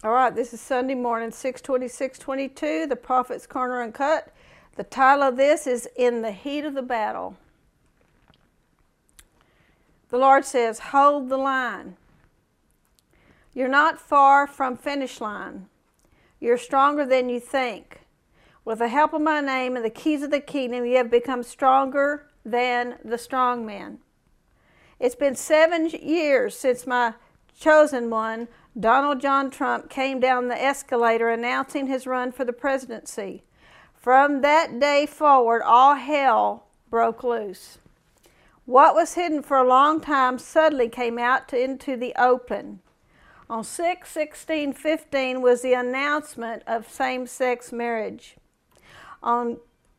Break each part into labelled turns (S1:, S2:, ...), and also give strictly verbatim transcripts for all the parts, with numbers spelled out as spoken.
S1: All right, this is Sunday morning, six twenty-six twenty-two, the Prophet's Corner Uncut. The title of this is In the Heat of the Battle. The Lord says, hold the line. You're not far from finish line. You're stronger than you think. With the help of my name and the keys of the kingdom, you have become stronger than the strong man. It's been seven years since my chosen one, Donald John Trump, came down the escalator announcing his run for the presidency. From that day forward, all hell broke loose. What was hidden for a long time suddenly came out to, into the open. On six sixteen fifteen was the announcement of same-sex marriage. On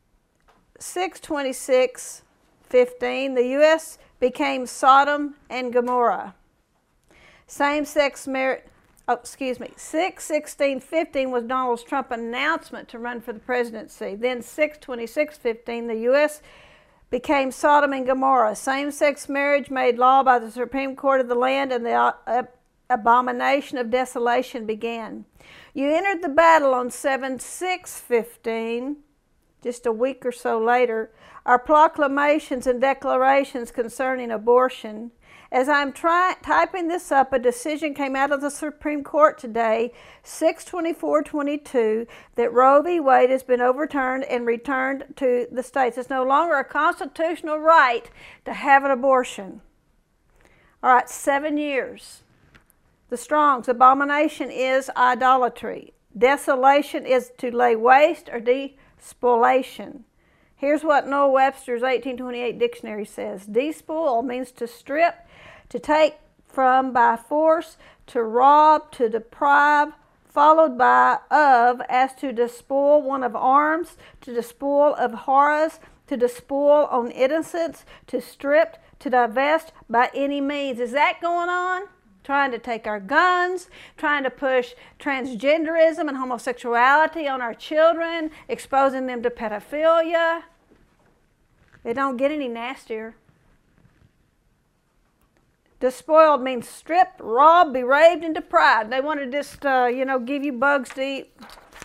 S1: six twenty-six fifteen, the U S became Sodom and Gomorrah. Same-sex marriage, oh, excuse me, six sixteen fifteen was Donald Trump's announcement to run for the presidency. Then six twenty-six fifteen, the U S became Sodom and Gomorrah. Same-sex marriage made law by the Supreme Court of the land, and the uh, abomination of desolation began. You entered the battle on seven six fifteen, just a week or so later. Our proclamations and declarations concerning abortion. As I'm try, typing this up, a decision came out of the Supreme Court today, six twenty-four twenty-two, that Roe v. Wade has been overturned and returned to the states. It's no longer a constitutional right to have an abortion. All right, seven years. The Strong's abomination is idolatry. Desolation is to lay waste or despoliation. Here's what Noah Webster's eighteen twenty-eight dictionary says. Despoil means to strip, to take from by force, to rob, to deprive, followed by of, as to despoil one of arms, to despoil of horrors, to despoil on innocence, to strip, to divest by any means. Is that going on? Trying to take our guns, trying to push transgenderism and homosexuality on our children, exposing them to pedophilia. It don't get any nastier. Despoiled means stripped, robbed, bereaved, and deprived. They want to just, uh, you know, give you bugs to eat.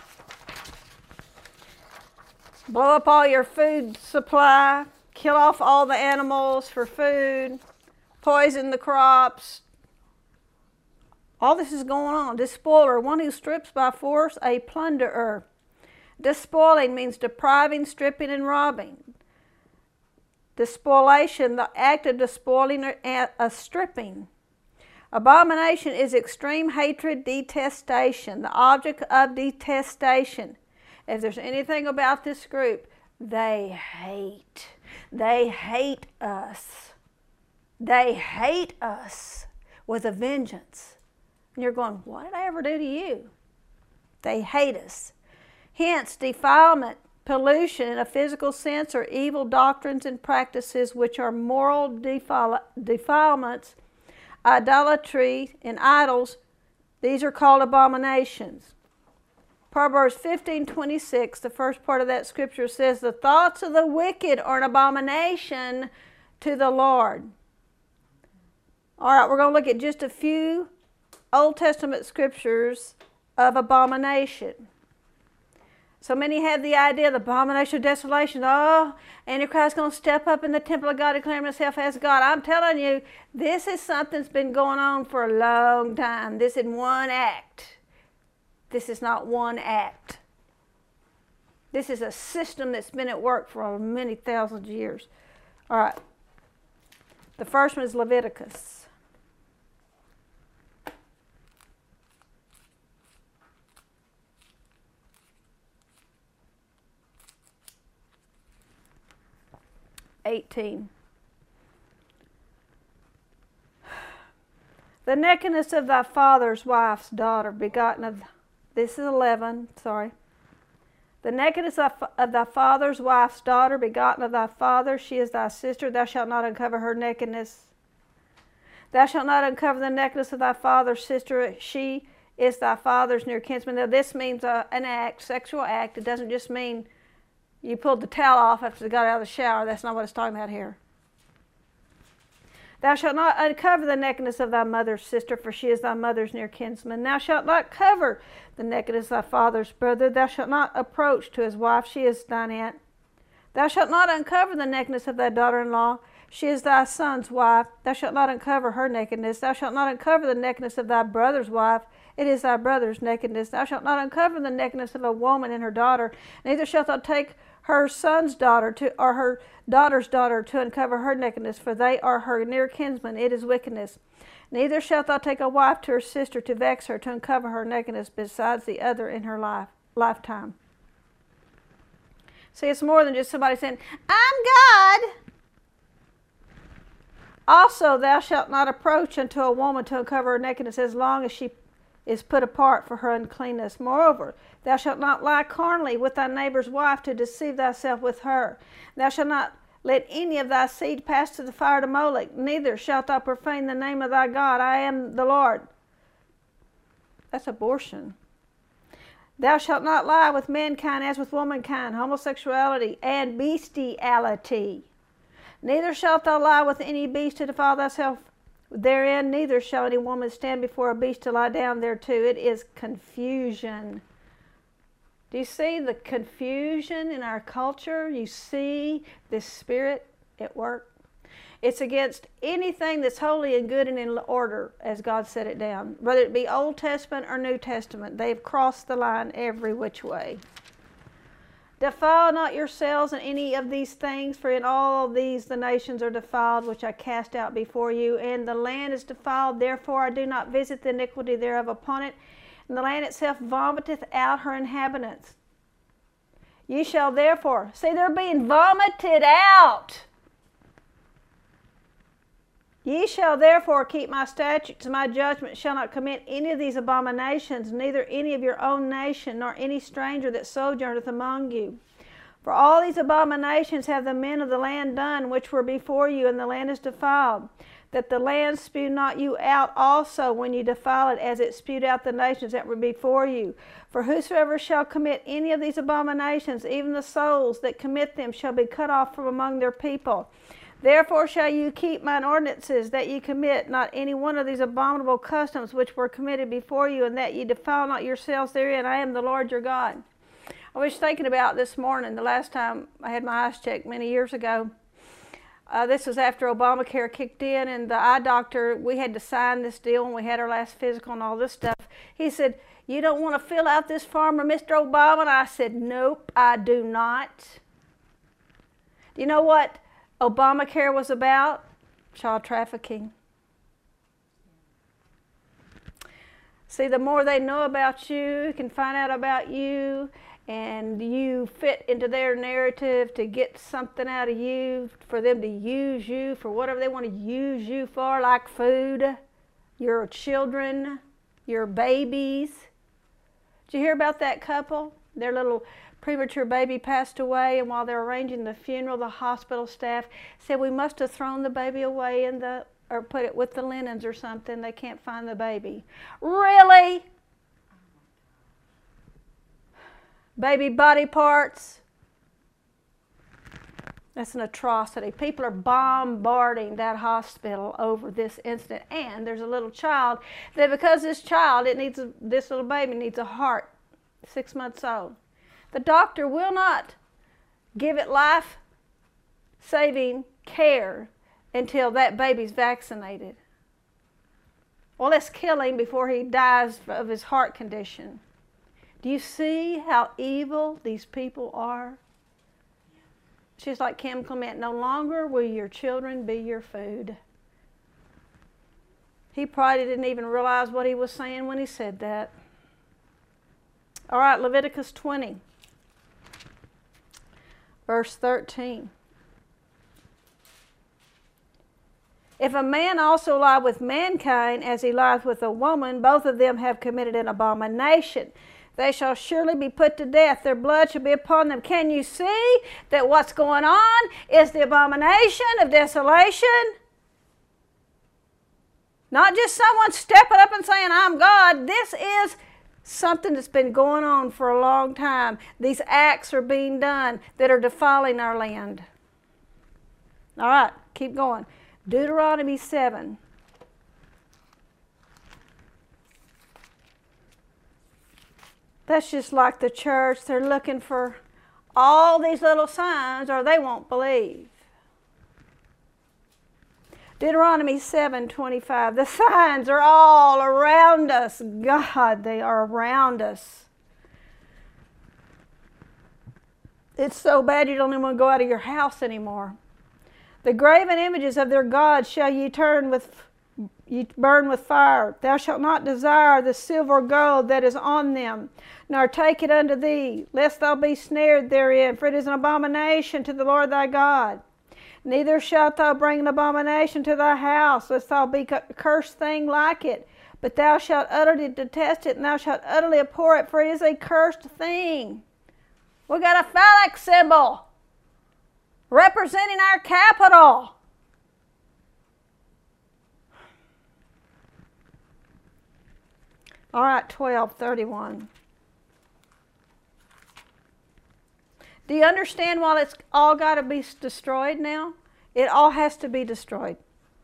S1: Blow up all your food supply, kill off all the animals for food, poison the crops. All this is going on. Despoiler, one who strips by force, a plunderer. Despoiling means depriving, stripping, and robbing. Despoliation, the act of despoiling or a stripping. Abomination is extreme hatred, detestation, the object of detestation. If there's anything about this group, they hate. They hate us. They hate us with a vengeance. And you're going, what did I ever do to you? They hate us. Hence, defilement, pollution in a physical sense, are evil doctrines and practices which are moral defile defilements, idolatry, and idols. These are called abominations. Proverbs fifteen twenty-six, the first part of that scripture says, the thoughts of the wicked are an abomination to the Lord. All right, we're going to look at just a few Old Testament scriptures of abomination. So many have the idea of the abomination of desolation. Oh, Antichrist is going to step up in the temple of God, declaring himself as God. I'm telling you, this is something that's been going on for a long time. This is one act. This is not one act. This is a system that's been at work for many thousands of years. All right. The first one is Leviticus. eighteen. The nakedness of thy father's wife's daughter, begotten of, this is eleven, sorry. The nakedness of, of thy father's wife's daughter, begotten of thy father, she is thy sister, thou shalt not uncover her nakedness. Thou shalt not uncover the nakedness of thy father's sister, she is thy father's near kinsman. Now this means uh, an act, sexual act. It doesn't just mean you pulled the towel off after they got out of the shower. That's not what it's talking about here. Thou shalt not uncover the nakedness of thy mother's sister, for she is thy mother's near kinsman. Thou shalt not cover the nakedness of thy father's brother. Thou shalt not approach to his wife, she is thine aunt. Thou shalt not uncover the nakedness of thy daughter-in-law, she is thy son's wife. Thou shalt not uncover her nakedness. Thou shalt not uncover the nakedness of thy brother's wife, it is thy brother's nakedness. Thou shalt not uncover the nakedness of a woman and her daughter, neither shalt thou take her son's daughter to, or her daughter's daughter to uncover her nakedness, for they are her near kinsmen. It is wickedness. Neither shalt thou take a wife to her sister to vex her, to uncover her nakedness besides the other in her life lifetime. See, it's more than just somebody saying, I'm God. Also, thou shalt not approach unto a woman to uncover her nakedness as long as she is put apart for her uncleanness. Moreover, thou shalt not lie carnally with thy neighbor's wife to deceive thyself with her. Thou shalt not let any of thy seed pass to the fire to Molech, neither shalt thou profane the name of thy God. I am the Lord. That's abortion. Thou shalt not lie with mankind as with womankind, homosexuality, and bestiality. Neither shalt thou lie with any beast to defile thyself therein, neither shall any woman stand before a beast to lie down thereto. It is confusion. Do you see the confusion in our culture? You see this spirit at work? It's against anything that's holy and good and in order, as God set it down. Whether it be Old Testament or New Testament, they've crossed the line every which way. Defile not yourselves in any of these things, for in all these the nations are defiled, which I cast out before you. And the land is defiled, therefore I do not visit the iniquity thereof upon it. And the land itself vomiteth out her inhabitants. Ye shall therefore, see, they're being vomited out. Ye shall therefore keep my statutes and my judgments, shall not commit any of these abominations, neither any of your own nation, nor any stranger that sojourneth among you. For all these abominations have the men of the land done, which were before you, and the land is defiled, that the land spew not you out also when you defile it, as it spewed out the nations that were before you. For whosoever shall commit any of these abominations, even the souls that commit them, shall be cut off from among their people. Therefore shall you keep mine ordinances, that ye commit not any one of these abominable customs which were committed before you, and that ye defile not yourselves therein. I am the Lord your God. I was thinking about this morning, the last time I had my eyes checked many years ago. Uh, this was after Obamacare kicked in, and the eye doctor, we had to sign this deal when we had our last physical and all this stuff. He said, you don't want to fill out this form for Mister Obama? And I said, nope, I do not. Do you know what Obamacare was about? Child trafficking. See, the more they know about you, can find out about you, and you fit into their narrative to get something out of you, for them to use you for whatever they want to use you for, like food, your children, your babies. Did you hear about that couple? Their little premature baby passed away, and while they're arranging the funeral, the hospital staff said, we must have thrown the baby away in the, or put it with the linens or something. They can't find the baby. Really? Baby body parts. That's an atrocity. People are bombarding that hospital over this incident. And there's a little child that, because this child, it needs a, this little baby needs a heart, six months old. The doctor will not give it life-saving care until that baby's vaccinated. Well, let's kill him before he dies of his heart condition. Do you see how evil these people are? It's just like Kim Clement, no longer will your children be your food. He probably didn't even realize what he was saying when he said that. All right, Leviticus twenty. Verse thirteen. If a man also lie with mankind as he lieth with a woman, both of them have committed an abomination. They shall surely be put to death. Their blood shall be upon them. Can you see that what's going on is the abomination of desolation? Not just someone stepping up and saying, I'm God. This is something that's been going on for a long time. These acts are being done that are defiling our land. All right, keep going. Deuteronomy seven. That's just like the church. They're looking for all these little signs or they won't believe. Deuteronomy seven twenty-five. The signs are all around us. God, they are around us. It's so bad you don't even want to go out of your house anymore. The graven images of their gods shall ye turn with, ye burn with fire. Thou shalt not desire the silver or gold that is on them, nor take it unto thee, lest thou be snared therein, for it is an abomination to the Lord thy God. Neither shalt thou bring an abomination to thy house, lest thou be a cursed thing like it. But thou shalt utterly detest it, and thou shalt utterly abhor it, for it is a cursed thing. We got a phallic symbol representing our capital. All right, twelve thirty-one. Do you understand why it's all got to be destroyed now? It all has to be destroyed.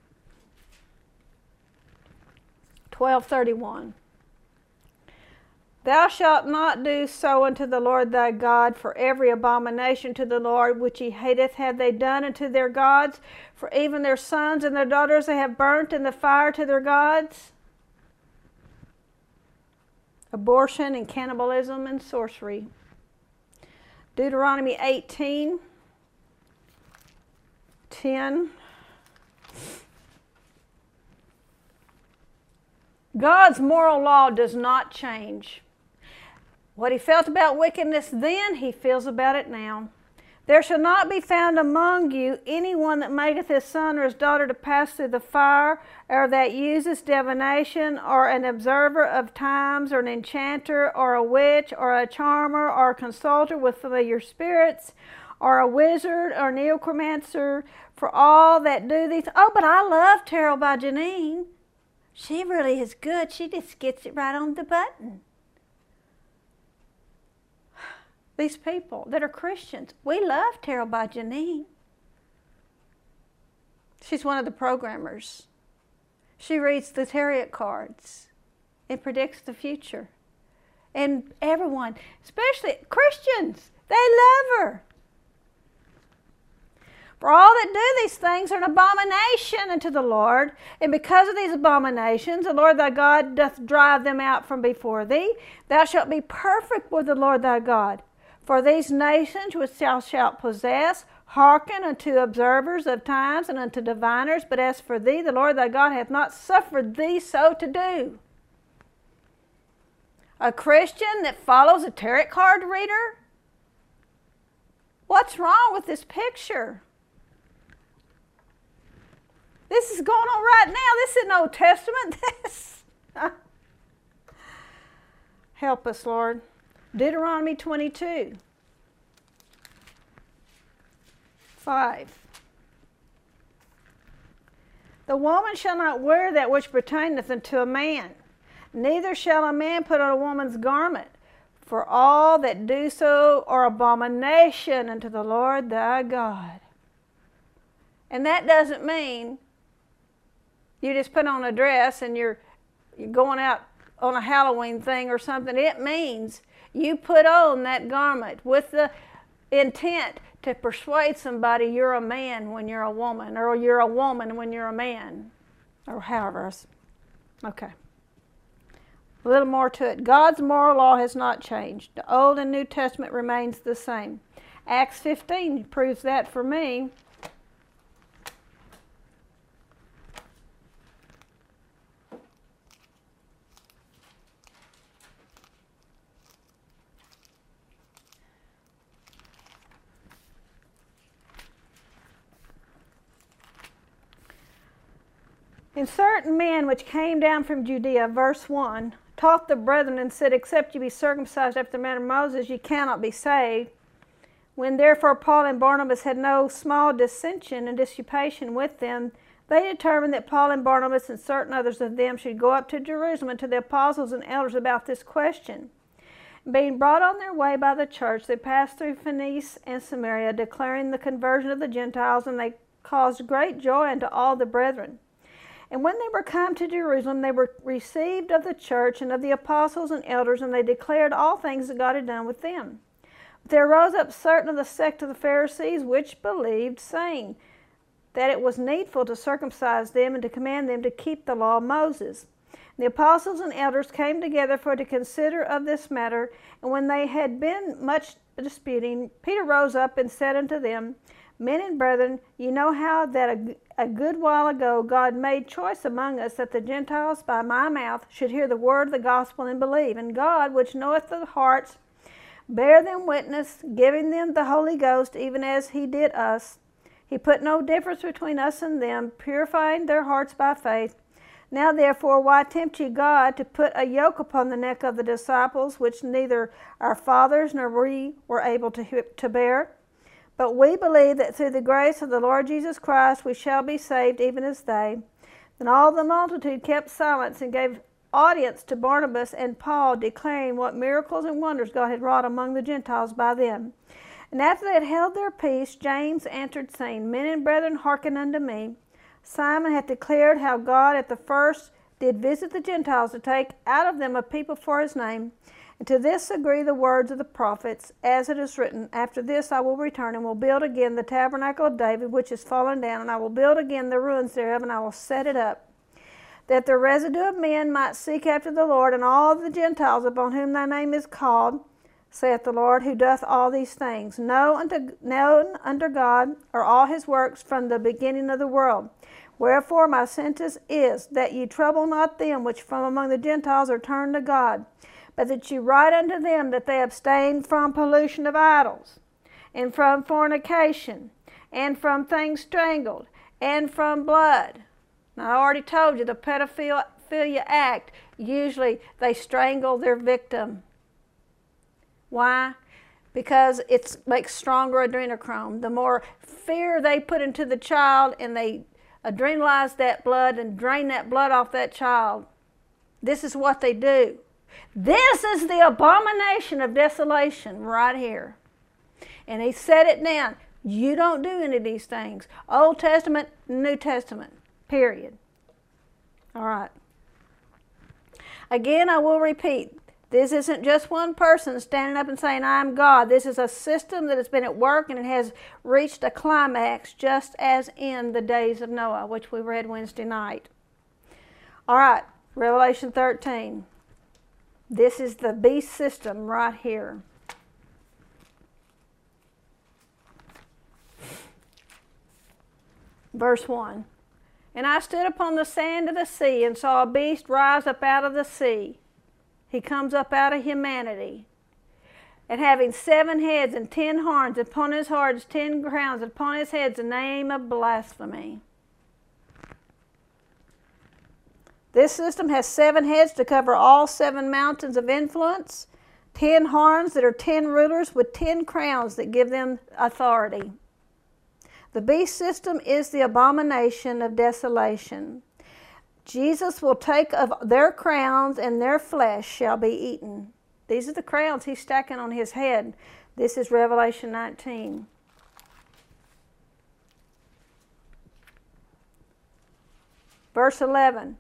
S1: twelve thirty-one. Thou shalt not do so unto the Lord thy God, for every abomination to the Lord which he hateth have they done unto their gods, for even their sons and their daughters they have burnt in the fire to their gods. Abortion and cannibalism and sorcery. Deuteronomy eighteen ten. God's moral law does not change. What he felt about wickedness then, he feels about it now. There shall not be found among you anyone that maketh his son or his daughter to pass through the fire, or that uses divination, or an observer of times, or an enchanter, or a witch, or a charmer, or a consulter with familiar spirits, or a wizard, or necromancer, for all that do these. Oh, but I love Tarot by Janine. She really is good. She just gets it right on the button. These people that are Christians, we love Tarot by Janine. She's one of the programmers. She reads the tarot cards and predicts the future. And everyone, especially Christians, they love her. For all that do these things are an abomination unto the Lord, and because of these abominations, the Lord thy God doth drive them out from before thee. Thou shalt be perfect with the Lord thy God. For these nations which thou shalt possess, hearken unto observers of times and unto diviners, but as for thee, the Lord thy God hath not suffered thee so to do. A Christian that follows a tarot card reader? What's wrong with this picture? This is going on right now. This isn't Old Testament. This. Help us, Lord. Deuteronomy twenty-two. five. The woman shall not wear that which pertaineth unto a man, neither shall a man put on a woman's garment, for all that do so are abomination unto the Lord thy God. And that doesn't mean you just put on a dress and you're, you're going out on a Halloween thing or something. It means you put on that garment with the intent to persuade somebody you're a man when you're a woman, or you're a woman when you're a man, or however. Okay. A little more to it. God's moral law has not changed. The Old and New Testament remains the same. Acts fifteen proves that for me. And certain men which came down from Judea, verse one, taught the brethren and said, except you be circumcised after the manner of Moses, you cannot be saved. When therefore Paul and Barnabas had no small dissension and disputation with them, they determined that Paul and Barnabas and certain others of them should go up to Jerusalem and to the apostles and elders about this question. Being brought on their way by the church, they passed through Phoenicia and Samaria, declaring the conversion of the Gentiles, and they caused great joy unto all the brethren. And when they were come to Jerusalem, they were received of the church and of the apostles and elders, and they declared all things that God had done with them. But there arose up certain of the sect of the Pharisees, which believed, saying that it was needful to circumcise them and to command them to keep the law of Moses. And the apostles and elders came together for to consider of this matter, and when they had been much disputing, Peter rose up and said unto them, Men and brethren, ye know how that a, a good while ago God made choice among us that the Gentiles by my mouth should hear the word of the gospel and believe. And God, which knoweth the hearts, bare them witness, giving them the Holy Ghost, even as he did us. He put no difference between us and them, purifying their hearts by faith. Now therefore, why tempt ye God to put a yoke upon the neck of the disciples, which neither our fathers nor we were able to, to bear? But we believe that through the grace of the Lord Jesus Christ we shall be saved, even as they. Then all the multitude kept silence and gave audience to Barnabas and Paul, declaring what miracles and wonders God had wrought among the Gentiles by them. And after they had held their peace, James answered, saying, Men and brethren, hearken unto me. Simon hath declared how God at the first did visit the Gentiles to take out of them a people for his name. And to this agree the words of the prophets, as it is written, After this I will return, and will build again the tabernacle of David, which is fallen down, and I will build again the ruins thereof, and I will set it up, that the residue of men might seek after the Lord, and all the Gentiles upon whom thy name is called, saith the Lord, who doth all these things. Know unto, known unto God are all his works from the beginning of the world. Wherefore my sentence is, that ye trouble not them which from among the Gentiles are turned to God, but that ye write unto them that they abstain from pollution of idols, and from fornication, and from things strangled, and from blood. Now, I already told you the pedophilia act, usually they strangle their victim. Why? Because it makes stronger adrenochrome. The more fear they put into the child and they adrenalize that blood and drain that blood off that child, this is what they do. This is the abomination of desolation right here. And he said it down. You don't do any of these things. Old Testament, New Testament, period. All right. Again, I will repeat. This isn't just one person standing up and saying, I'm God. This is a system that has been at work, and it has reached a climax just as in the days of Noah, which we read Wednesday night. All right, Revelation thirteen. This is the beast system right here. Verse one. And I stood upon the sand of the sea and saw a beast rise up out of the sea. He comes up out of humanity. And having seven heads and ten horns, upon his horns ten crowns, upon his heads the name of blasphemy. This system has seven heads to cover all seven mountains of influence, ten horns that are ten rulers with ten crowns that give them authority. The beast system is the abomination of desolation. Jesus will take of their crowns, and their flesh shall be eaten. These are the crowns he's stacking on his head. This is Revelation nineteen. Verse eleven.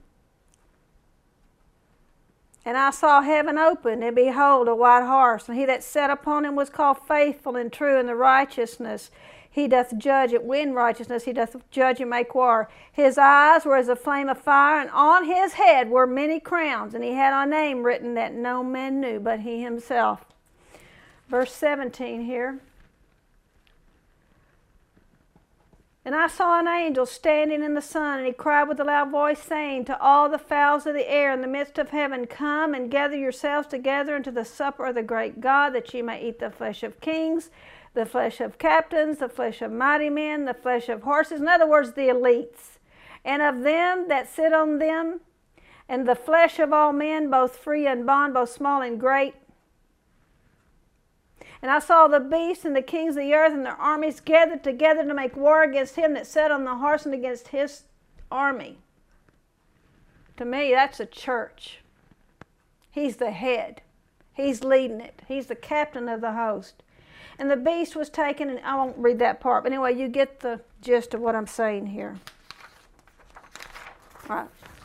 S1: And I saw heaven open, and behold, a white horse, and he that sat upon him was called Faithful and True, and the righteousness he doth judge it. In righteousness he doth judge and make war. His eyes were as a flame of fire, and on his head were many crowns, and he had a name written that no man knew but he himself. Verse seventeen here. And I saw an angel standing in the sun, and he cried with a loud voice, saying to all the fowls of the air in the midst of heaven, Come and gather yourselves together unto the supper of the great God, that ye may eat the flesh of kings, the flesh of captains, the flesh of mighty men, the flesh of horses, in other words, the elites, and of them that sit on them, and the flesh of all men, both free and bond, both small and great. And I saw the beast and the kings of the earth and their armies gathered together to make war against him that sat on the horse and against his army. To me, that's a church. He's the head. He's leading it. He's the captain of the host. And the beast was taken, and I won't read that part, but anyway, you get the gist of what I'm saying here. All right.